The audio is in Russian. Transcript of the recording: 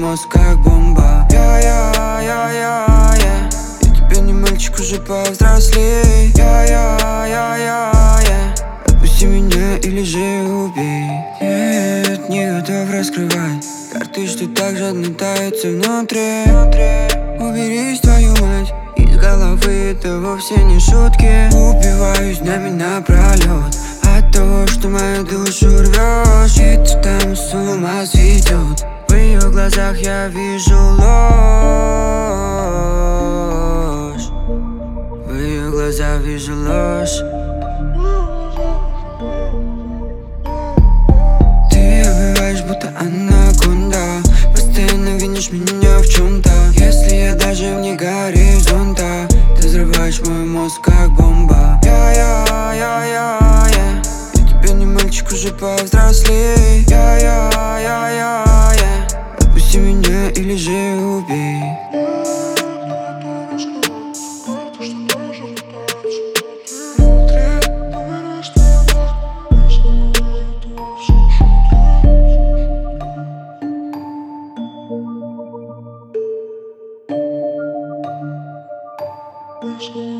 мозг как бомба. Я тебе не мальчик, уже повзрослей. Отпусти меня или же убей. Нет, не готов раскрывать карты, что так жадно тается внутри. Уберись, твою мать, из головы, это вовсе не шутки. Убиваюсь днями напролет от того, что мою душу рвешь. И ты там с ума сведет. В ее глазах я вижу ложь. В ее глазах вижу ложь. Ты обвиваешь, будто анаконда. Постоянно винишь меня в чем-то. Если я даже вне горизонта, ты взрываешь мой мозг как бомба. Я тебе не мальчик, уже повзрослей. Отпусти меня или же убей. Let's go.